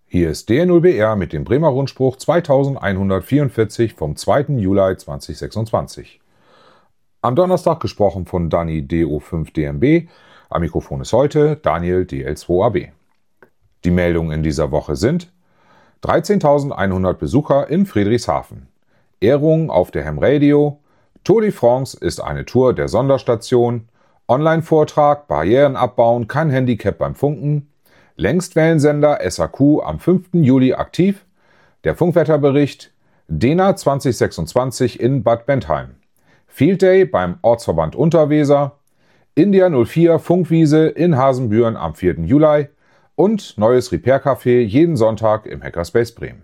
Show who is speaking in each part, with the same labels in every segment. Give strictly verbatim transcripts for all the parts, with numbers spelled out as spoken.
Speaker 1: Hier ist D null B R mit dem Bremer Rundspruch zweitausendeinhundertvierundvierzig vom zweiten Juli zweitausendsechsundzwanzig. Am Donnerstag gesprochen von Dani D O fünf D M B. Am Mikrofon ist heute Daniel D L zwei A B. Die Meldungen in dieser Woche sind: dreizehntausendeinhundert Besucher in Friedrichshafen, Ehrungen auf der Ham Radio, Tour de France ist eine Tour der Sonderstation, Online-Vortrag, Barrieren abbauen, kein Handicap beim Funken, Längstwellensender S A Q am fünften Juli aktiv, der Funkwetterbericht, D E N A zwanzig sechsundzwanzig in Bad Bentheim, Field Day beim Ortsverband Unterweser, India null vier Funkwiese in Hasenbüren am vierten Juli und neues Repair-Café jeden Sonntag im Hackerspace Bremen.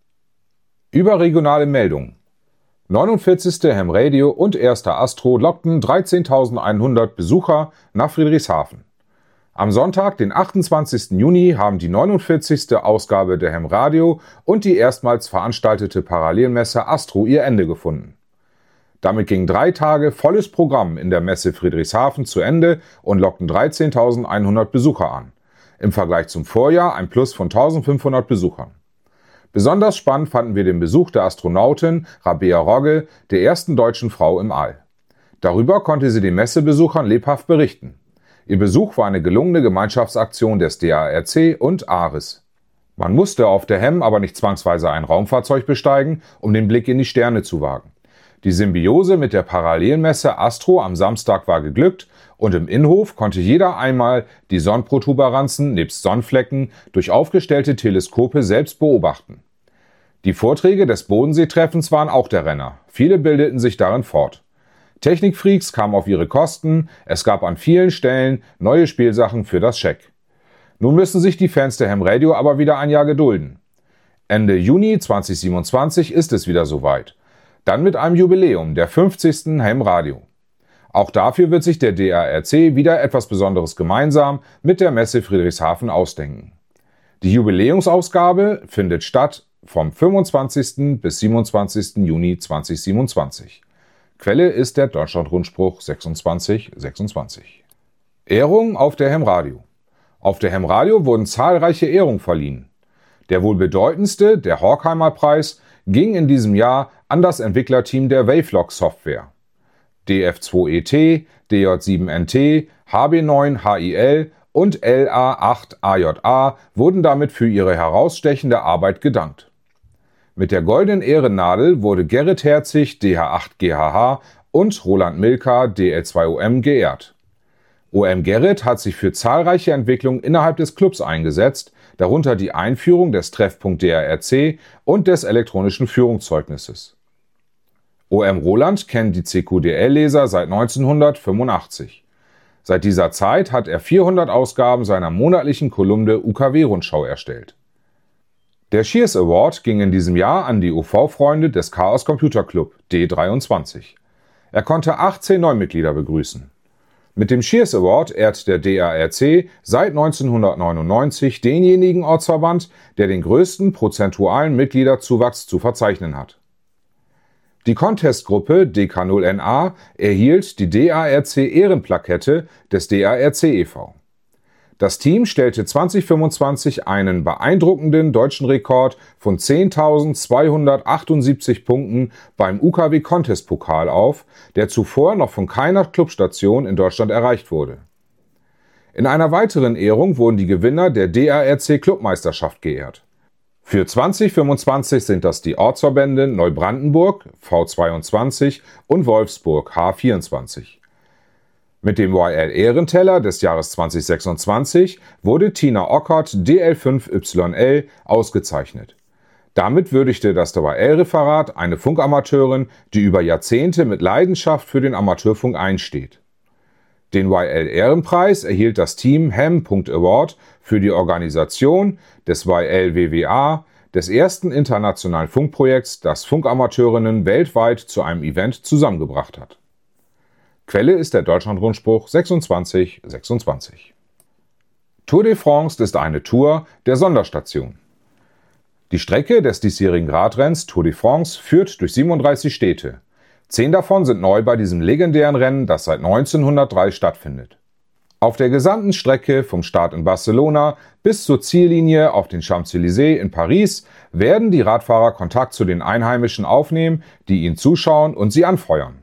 Speaker 1: Überregionale Meldungen: neunundvierzigste Ham Radio und erster Astro lockten dreizehntausendeinhundert Besucher nach Friedrichshafen. Am Sonntag, den achtundzwanzigsten Juni, haben die neunundvierzigste Ausgabe der Ham Radio und die erstmals veranstaltete Parallelmesse Astro ihr Ende gefunden. Damit ging drei Tage volles Programm in der Messe Friedrichshafen zu Ende und lockten dreizehntausendeinhundert Besucher an. Im Vergleich zum Vorjahr ein Plus von eintausendfünfhundert Besuchern. Besonders spannend fanden wir den Besuch der Astronautin Rabea Rogge, der ersten deutschen Frau im All. Darüber konnte sie den Messebesuchern lebhaft berichten. Ihr Besuch war eine gelungene Gemeinschaftsaktion des D A R C und ARIS. Man musste auf der Ham aber nicht zwangsweise ein Raumfahrzeug besteigen, um den Blick in die Sterne zu wagen. Die Symbiose mit der Parallelmesse Astro am Samstag war geglückt und im Innenhof konnte jeder einmal die Sonnenprotuberanzen nebst Sonnenflecken durch aufgestellte Teleskope selbst beobachten. Die Vorträge des Bodenseetreffens waren auch der Renner. Viele bildeten sich darin fort. Technikfreaks kamen auf ihre Kosten, es gab an vielen Stellen neue Spielsachen für das Scheck. Nun müssen sich die Fans der Ham Radio aber wieder ein Jahr gedulden. Ende Juni zweitausendsiebenundzwanzig ist es wieder soweit. Dann mit einem Jubiläum, der fünfzigsten Ham Radio. Auch dafür wird sich der D A R C wieder etwas Besonderes gemeinsam mit der Messe Friedrichshafen ausdenken. Die Jubiläumsausgabe findet statt vom fünfundzwanzigsten bis siebenundzwanzigsten Juni zweitausendsiebenundzwanzig. Quelle ist der Deutschland-Rundspruch sechsundzwanzig sechsundzwanzig. Ehrungen auf der Ham Radio. Auf der Ham Radio wurden zahlreiche Ehrungen verliehen. Der wohl bedeutendste, der Horkheimer-Preis, ging in diesem Jahr an das Entwicklerteam der Wavelog-Software. D F zwei E T, D J sieben N T, H B neun H I L und L A acht A J A wurden damit für ihre herausstechende Arbeit gedankt. Mit der goldenen Ehrennadel wurde Gerrit Herzig D H acht G H H und Roland Milka D L zwei O M geehrt. O M Gerrit hat sich für zahlreiche Entwicklungen innerhalb des Clubs eingesetzt, darunter die Einführung des Treffpunkt D A R C und des elektronischen Führungszeugnisses. O M Roland kennt die C Q D L-Leser seit neunzehnhundertfünfundachtzig. Seit dieser Zeit hat er vierhundert Ausgaben seiner monatlichen Kolumne U K W-Rundschau erstellt. Der Shears Award ging in diesem Jahr an die U V-Freunde des Chaos Computer Club D dreiundzwanzig. Er konnte achtzehn Neumitglieder begrüßen. Mit dem Shears Award ehrt der D A R C seit neunzehnhundertneunundneunzig denjenigen Ortsverband, der den größten prozentualen Mitgliederzuwachs zu verzeichnen hat. Die Contestgruppe D K null N A erhielt die D A R C Ehrenplakette des D A R C e V Das Team stellte zweitausendfünfundzwanzig einen beeindruckenden deutschen Rekord von zehntausendzweihundertachtundsiebzig Punkten beim U K W-Contest-Pokal auf, der zuvor noch von keiner Clubstation in Deutschland erreicht wurde. In einer weiteren Ehrung wurden die Gewinner der D A R C-Clubmeisterschaft geehrt. Für zweitausendfünfundzwanzig sind das die Ortsverbände Neubrandenburg V zweiundzwanzig und Wolfsburg H vierundzwanzig. Mit dem Y L-Ehrenteller des Jahres zweitausendsechsundzwanzig wurde Tina Ockert D L fünf Y L ausgezeichnet. Damit würdigte das Y L-Referat eine Funkamateurin, die über Jahrzehnte mit Leidenschaft für den Amateurfunk einsteht. Den Y L-Ehrenpreis erhielt das Team Ham.Award für die Organisation des Y L W W A, des ersten internationalen Funkprojekts, das Funkamateurinnen weltweit zu einem Event zusammengebracht hat. Quelle ist der Deutschland-Rundspruch sechsundzwanzig sechsundzwanzig. Tour de France ist eine Tour der Sonderstation. Die Strecke des diesjährigen Radrenns Tour de France führt durch siebenunddreißig Städte. Zehn davon sind neu bei diesem legendären Rennen, das seit neunzehnhundertdrei stattfindet. Auf der gesamten Strecke vom Start in Barcelona bis zur Ziellinie auf den Champs-Élysées in Paris werden die Radfahrer Kontakt zu den Einheimischen aufnehmen, die ihnen zuschauen und sie anfeuern.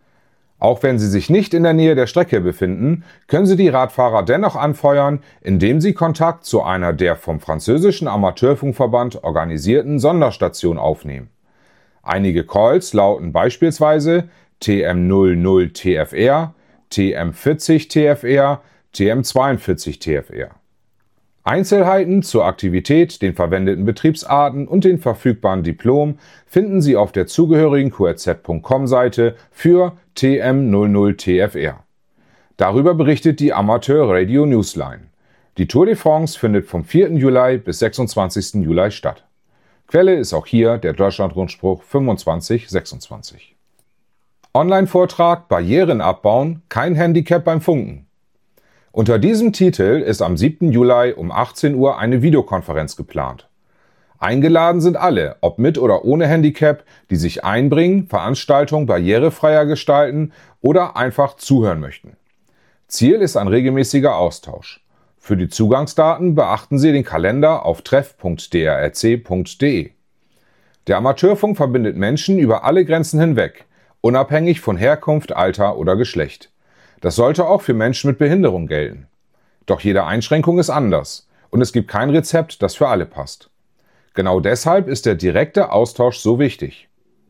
Speaker 1: Auch wenn sie sich nicht in der Nähe der Strecke befinden, können sie die Radfahrer dennoch anfeuern, indem sie Kontakt zu einer der vom französischen Amateurfunkverband organisierten Sonderstation aufnehmen. Einige Calls lauten beispielsweise T M null null T F R, T M vierzig T F R, T M zweiundvierzig T F R. Einzelheiten zur Aktivität, den verwendeten Betriebsarten und den verfügbaren Diplomen finden Sie auf der zugehörigen Q R Z Punkt com Seite für T M null null T F R. Darüber berichtet die Amateur Radio Newsline. Die Tour de France findet vom vierten Juli bis sechsundzwanzigsten Juli statt. Quelle ist auch hier der Deutschlandrundspruch fünfundzwanzig sechsundzwanzig. Online-Vortrag Barrieren abbauen, kein Handicap beim Funken. Unter diesem Titel ist am siebten Juli um achtzehn Uhr eine Videokonferenz geplant. Eingeladen sind alle, ob mit oder ohne Handicap, die sich einbringen, Veranstaltungen barrierefreier gestalten oder einfach zuhören möchten. Ziel ist ein regelmäßiger Austausch. Für die Zugangsdaten beachten Sie den Kalender auf treff punkt d r r c punkt d e. Der Amateurfunk verbindet Menschen über alle Grenzen hinweg, unabhängig von Herkunft, Alter oder Geschlecht. Das sollte auch für Menschen mit Behinderung gelten. Doch jede Einschränkung ist anders und es gibt kein Rezept, das für alle passt. Genau deshalb ist der direkte Austausch so wichtig.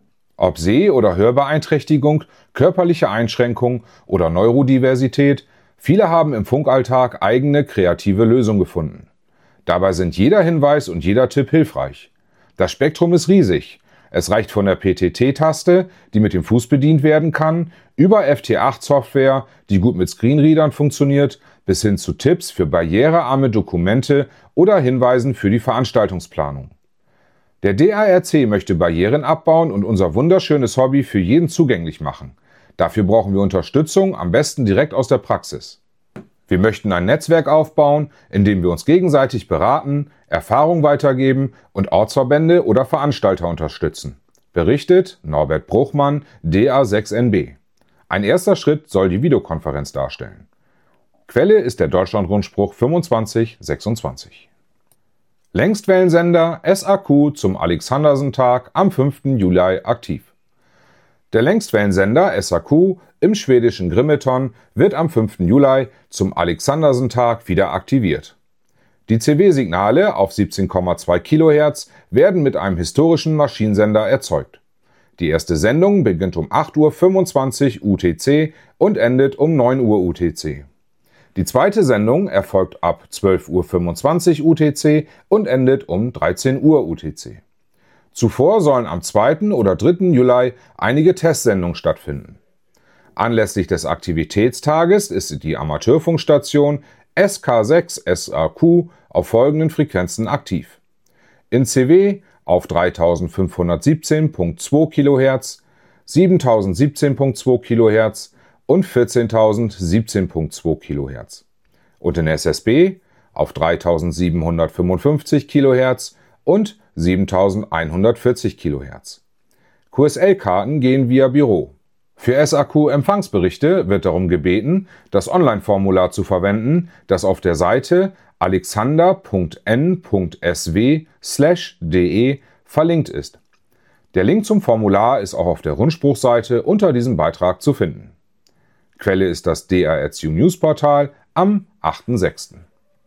Speaker 1: Ob Seh- oder Hörbeeinträchtigung, körperliche Einschränkung oder Neurodiversität, viele haben im Funkalltag eigene kreative Lösungen gefunden. Dabei sind jeder Hinweis und jeder Tipp hilfreich. Das Spektrum ist riesig. Es reicht von der P T T-Taste, die mit dem Fuß bedient werden kann, über F T acht Software, die gut mit Screenreadern funktioniert, bis hin zu Tipps für barrierearme Dokumente oder Hinweisen für die Veranstaltungsplanung. Der D A R C möchte Barrieren abbauen und unser wunderschönes Hobby für jeden zugänglich machen. Dafür brauchen wir Unterstützung, am besten direkt aus der Praxis. Wir möchten ein Netzwerk aufbauen, in dem wir uns gegenseitig beraten, Erfahrung weitergeben und Ortsverbände oder Veranstalter unterstützen. Berichtet Norbert Bruchmann, D A sechs N B. Ein erster Schritt soll die Videokonferenz darstellen. Quelle ist der Deutschlandrundspruch fünfundzwanzig sechsundzwanzig. Längstwellensender S A Q zum Alexandersen-Tag am fünften Juli aktiv. Der Längstwellensender S A Q im schwedischen Grimeton wird am fünften Juli zum Alexandersen-Tag wieder aktiviert. Die C W-Signale auf siebzehn Komma zwei Kilohertz werden mit einem historischen Maschinensender erzeugt. Die erste Sendung beginnt um acht Uhr fünfundzwanzig U T C und endet um neun Uhr U T C. Die zweite Sendung erfolgt ab zwölf Uhr fünfundzwanzig U T C und endet um dreizehn Uhr U T C. Zuvor sollen am zweiten oder dritten Juli einige Testsendungen stattfinden. Anlässlich des Aktivitätstages ist die Amateurfunkstation S K sechs S A Q auf folgenden Frequenzen aktiv. In C W auf dreitausendfünfhundertsiebzehn Komma zwei Kilohertz, siebentausendsiebzehn Komma zwei Kilohertz und vierzehntausendsiebzehn Komma zwei Kilohertz. Und in S S B auf dreitausendsiebenhundertfünfundfünfzig Kilohertz und siebentausendeinhundertvierzig Kilohertz. Q S L-Karten gehen via Büro. Für S A Q-Empfangsberichte wird darum gebeten, das Online-Formular zu verwenden, das auf der Seite alexander punkt n punkt s w slash d e verlinkt ist. Der Link zum Formular ist auch auf der Rundspruchseite unter diesem Beitrag zu finden. Quelle ist das D A R C News-Portal am achten sechsten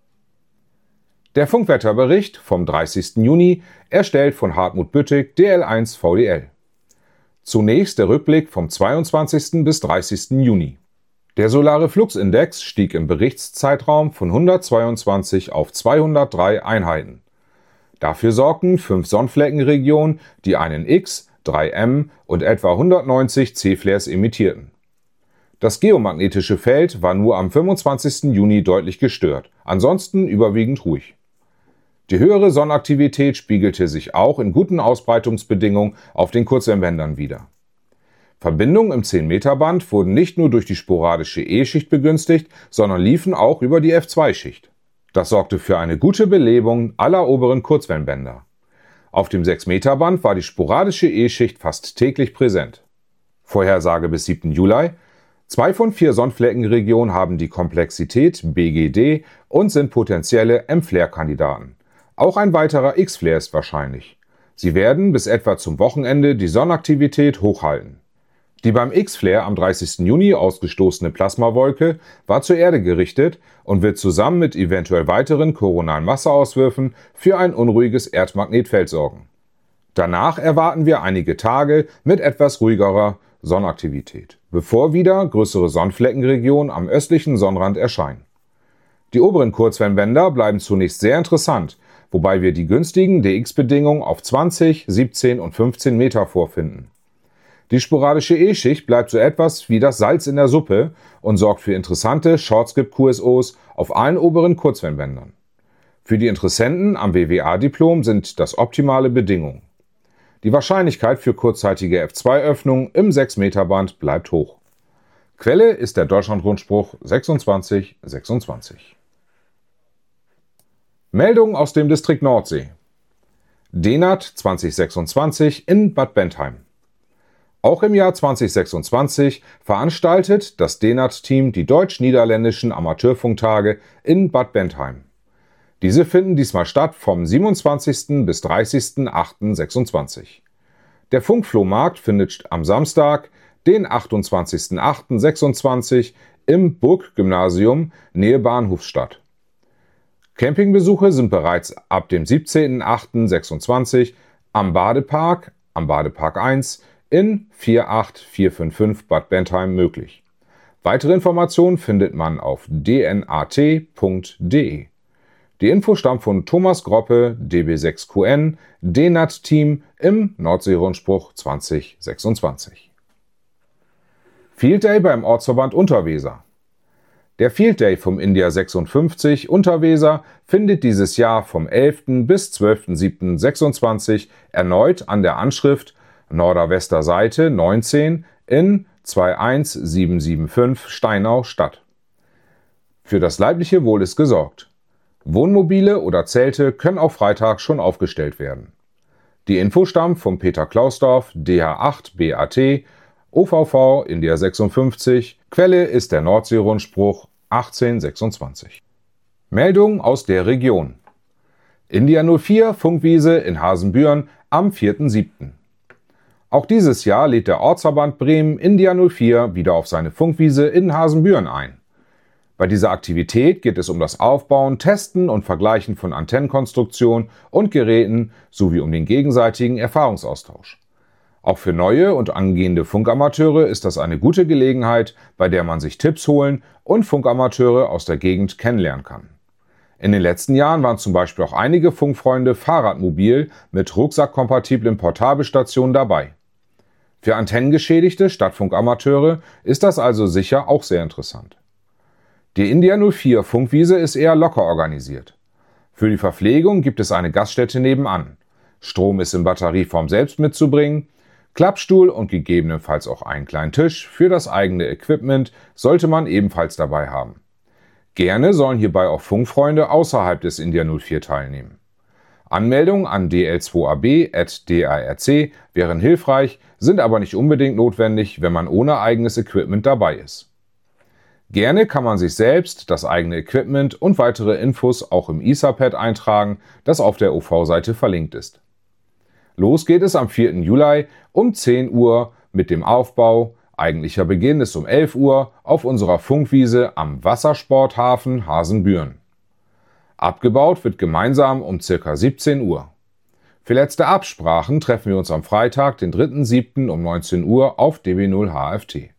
Speaker 1: Der Funkwetterbericht vom dreißigsten Juni, erstellt von Hartmut Büttig, D L eins V D L. Zunächst der Rückblick vom zweiundzwanzigsten bis dreißigsten Juni. Der Solare Flux-Index stieg im Berichtszeitraum von hundertzweiundzwanzig auf zweihundertdrei Einheiten. Dafür sorgten fünf Sonnenfleckenregionen, die einen X, drei M und etwa hundertneunzig C-Flares emittierten. Das geomagnetische Feld war nur am fünfundzwanzigsten Juni deutlich gestört, ansonsten überwiegend ruhig. Die höhere Sonnenaktivität spiegelte sich auch in guten Ausbreitungsbedingungen auf den Kurzwellenbändern wider. Verbindungen im zehn Meter Band wurden nicht nur durch die sporadische E-Schicht begünstigt, sondern liefen auch über die F zwei Schicht. Das sorgte für eine gute Belebung aller oberen Kurzwellenbänder. Auf dem sechs Meter Band war die sporadische E-Schicht fast täglich präsent. Vorhersage bis siebten Juli: Zwei von vier Sonnenfleckenregionen haben die Komplexität B G D und sind potenzielle M-Flare-Kandidaten. Auch ein weiterer X-Flare ist wahrscheinlich. Sie werden bis etwa zum Wochenende die Sonnenaktivität hochhalten. Die beim X-Flare am dreißigsten Juni ausgestoßene Plasmawolke war zur Erde gerichtet und wird zusammen mit eventuell weiteren koronalen Masseauswürfen für ein unruhiges Erdmagnetfeld sorgen. Danach erwarten wir einige Tage mit etwas ruhigerer Sonnenaktivität, bevor wieder größere Sonnenfleckenregionen am östlichen Sonnenrand erscheinen. Die oberen Kurzwellenbänder bleiben zunächst sehr interessant, wobei wir die günstigen D X-Bedingungen auf zwanzig, siebzehn und fünfzehn Meter vorfinden. Die sporadische E-Schicht bleibt so etwas wie das Salz in der Suppe und sorgt für interessante Shortskip-Q S Os auf allen oberen Kurzwellenbändern. Für die Interessenten am W W A-Diplom sind das optimale Bedingungen. Die Wahrscheinlichkeit für kurzzeitige F zwei Öffnungen im sechs Meter Band bleibt hoch. Quelle ist der Deutschlandrundspruch sechsundzwanzig sechsundzwanzig. Meldung aus dem Distrikt Nordsee. D N A T zwanzig sechsundzwanzig in Bad Bentheim. Auch im Jahr zwanzig sechsundzwanzig veranstaltet das D N A T-Team die deutsch-niederländischen Amateurfunktage in Bad Bentheim. Diese finden diesmal statt vom siebenundzwanzigsten bis dreißigsten achten sechsundzwanzig. Der Funkflohmarkt findet am Samstag, den achtundzwanzigsten achten sechsundzwanzig im Burggymnasium Nähe Bahnhof statt. Campingbesuche sind bereits ab dem siebzehnten achten sechsundzwanzig am Badepark, am Badepark eins in vier acht vier fünf fünf Bad Bentheim möglich. Weitere Informationen findet man auf d n a t punkt d e. Die Info stammt von Thomas Groppe, D B sechs Q N, D N A T-Team im Nordseerundspruch zwanzig sechsundzwanzig. Field Day beim Ortsverband Unterweser. Der Field Day vom India sechsundfünfzig Unterweser findet dieses Jahr vom elften bis zwölften siebten sechsundzwanzig erneut an der Anschrift Norder-Wester-Seite neunzehn in zwei eins sieben sieben fünf Steinau statt. Für das leibliche Wohl ist gesorgt. Wohnmobile oder Zelte können auch Freitag schon aufgestellt werden. Die Info stammt von Peter Klausdorf, D H acht B A T, O V V India sechsundfünfzig. Quelle ist der Nordseerundspruch achtzehn sechsundzwanzig. Meldung aus der Region. India null vier Funkwiese in Hasenbüren am vierten siebten Auch dieses Jahr lädt der Ortsverband Bremen India null vier wieder auf seine Funkwiese in Hasenbüren ein. Bei dieser Aktivität geht es um das Aufbauen, Testen und Vergleichen von Antennenkonstruktionen und Geräten sowie um den gegenseitigen Erfahrungsaustausch. Auch für neue und angehende Funkamateure ist das eine gute Gelegenheit, bei der man sich Tipps holen und Funkamateure aus der Gegend kennenlernen kann. In den letzten Jahren waren zum Beispiel auch einige Funkfreunde Fahrradmobil mit rucksackkompatiblen Portabelstationen dabei. Für antennengeschädigte Stadtfunkamateure ist das also sicher auch sehr interessant. Die India null vier Funkwiese ist eher locker organisiert. Für die Verpflegung gibt es eine Gaststätte nebenan. Strom ist in Batterieform selbst mitzubringen. Klappstuhl und gegebenenfalls auch einen kleinen Tisch für das eigene Equipment sollte man ebenfalls dabei haben. Gerne sollen hierbei auch Funkfreunde außerhalb des India null vier teilnehmen. Anmeldungen an d l zwei a b at d a r c wären hilfreich, sind aber nicht unbedingt notwendig, wenn man ohne eigenes Equipment dabei ist. Gerne kann man sich selbst das eigene Equipment und weitere Infos auch im Etherpad eintragen, das auf der O V-Seite verlinkt ist. Los geht es am vierten Juli um zehn Uhr mit dem Aufbau. Eigentlicher Beginn ist um elf Uhr auf unserer Funkwiese am Wassersporthafen Hasenbüren. Abgebaut wird gemeinsam um ca. siebzehn Uhr. Für letzte Absprachen treffen wir uns am Freitag, den dritten siebten um neunzehn Uhr auf D B null H F T.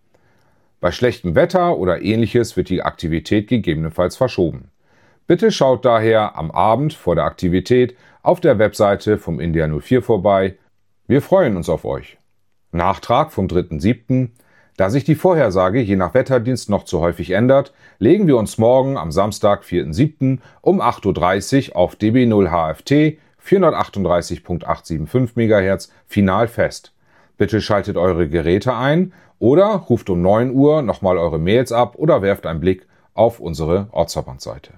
Speaker 1: Bei schlechtem Wetter oder ähnliches wird die Aktivität gegebenenfalls verschoben. Bitte schaut daher am Abend vor der Aktivität auf der Webseite vom India null vier vorbei. Wir freuen uns auf euch. Nachtrag vom dritten siebten Da sich die Vorhersage je nach Wetterdienst noch zu häufig ändert, legen wir uns morgen am Samstag, vierten siebten um acht Uhr dreißig auf D B null H F T vierhundertachtunddreißig Komma achthundertfünfundsiebzig Megahertz final fest. Bitte schaltet eure Geräte ein oder ruft um neun Uhr nochmal eure Mails ab oder werft einen Blick auf unsere Ortsverbandseite.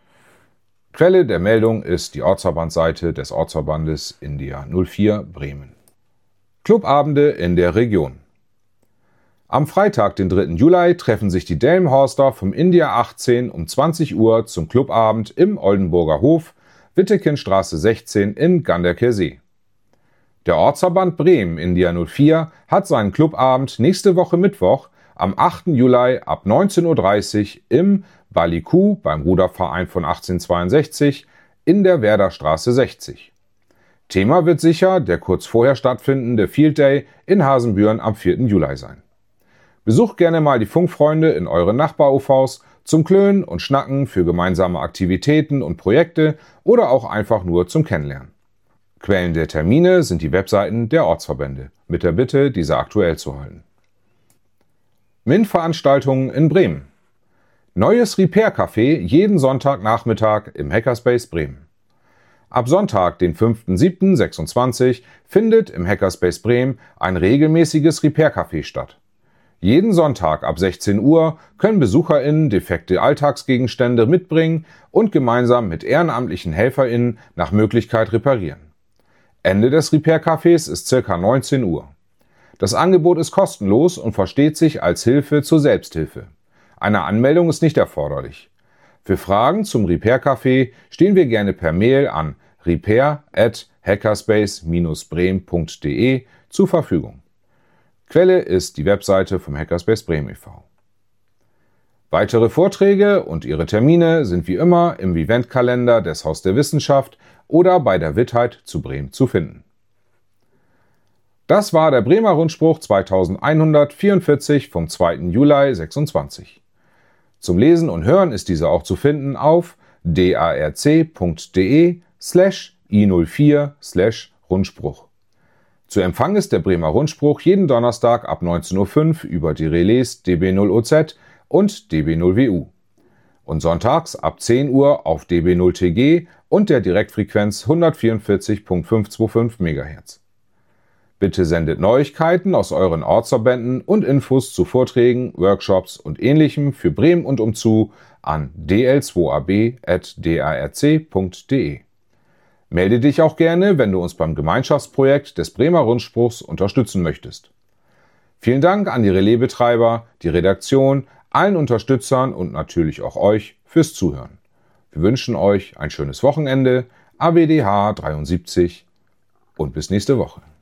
Speaker 1: Quelle der Meldung ist die Ortsverbandsseite des Ortsverbandes India null vier Bremen. Clubabende in der Region. Am Freitag, den dritten Juli, treffen sich die Delmenhorster vom India achtzehn um zwanzig Uhr zum Clubabend im Oldenburger Hof, Wittekindstraße sechzehn in Ganderkesee. Der Ortsverband Bremen India null vier hat seinen Clubabend nächste Woche Mittwoch am achten Juli ab neunzehn Uhr dreißig im Baliku beim Ruderverein von achtzehnhundertzweiundsechzig in der Werderstraße sechzig. Thema wird sicher der kurz vorher stattfindende Field Day in Hasenbüren am vierten Juli sein. Besucht gerne mal die Funkfreunde in euren Nachbar-O Vs zum Klönen und Schnacken für gemeinsame Aktivitäten und Projekte oder auch einfach nur zum Kennenlernen. Quellen der Termine sind die Webseiten der Ortsverbände, mit der Bitte, diese aktuell zu halten. M I N-Veranstaltungen in Bremen. Neues Repair-Café jeden Sonntagnachmittag im Hackerspace Bremen. Ab Sonntag, den fünften siebten sechsundzwanzig, findet im Hackerspace Bremen ein regelmäßiges Repair-Café statt. Jeden Sonntag ab sechzehn Uhr können BesucherInnen defekte Alltagsgegenstände mitbringen und gemeinsam mit ehrenamtlichen HelferInnen nach Möglichkeit reparieren. Ende des Repair-Cafés ist ca. neunzehn Uhr. Das Angebot ist kostenlos und versteht sich als Hilfe zur Selbsthilfe. Eine Anmeldung ist nicht erforderlich. Für Fragen zum Repair-Café stehen wir gerne per Mail an repair at hackerspace dash bremen punkt de zur Verfügung. Quelle ist die Webseite vom Hackerspace Bremen e V Weitere Vorträge und ihre Termine sind wie immer im Eventkalender des Haus der Wissenschaft oder bei der Wittheit zu Bremen zu finden. Das war der Bremer Rundspruch zweitausendeinhundertvierundvierzig vom zweiten Juli sechsundzwanzig. Zum Lesen und Hören ist dieser auch zu finden auf darc punkt de slash i null vier slash Rundspruch. Zu Empfang ist der Bremer Rundspruch jeden Donnerstag ab neunzehn Uhr fünf über die Relais D B null O Z und D B null W U und sonntags ab zehn Uhr auf D B null T G und der Direktfrequenz hundertvierundvierzig Komma fünfhundertfünfundzwanzig Megahertz. Bitte sendet Neuigkeiten aus euren Ortsverbänden und Infos zu Vorträgen, Workshops und Ähnlichem für Bremen und umzu an d l zwei a b at darc punkt de. Melde dich auch gerne, wenn du uns beim Gemeinschaftsprojekt des Bremer Rundspruchs unterstützen möchtest. Vielen Dank an die Relaisbetreiber, die Redaktion, allen Unterstützern und natürlich auch euch fürs Zuhören. Wir wünschen euch ein schönes Wochenende, A B D H dreiundsiebzig und bis nächste Woche.